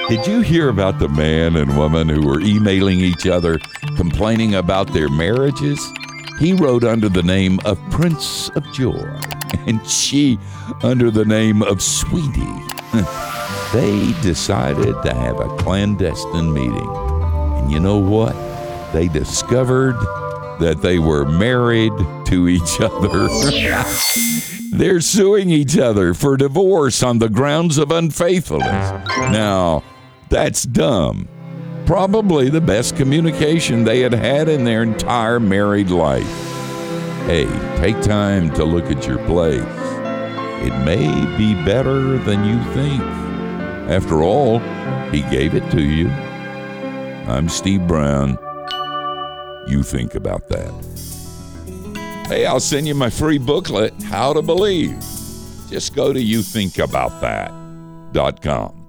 Did you hear about the man and woman who were emailing each other complaining about their marriages? He wrote under the name of Prince of Joy, and she under the name of Sweetie. They decided to have a clandestine meeting. And you know what? They discovered that they were married to each other. They're suing each other for divorce on the grounds of unfaithfulness. Now, that's dumb. Probably the best communication they had had in their entire married life. Hey, take time to look at your place. It may be better than you think. After all, he gave it to you. I'm Steve Brown. You think about that. Hey, I'll send you my free booklet, How to Believe. Just go to youthinkaboutthat.com.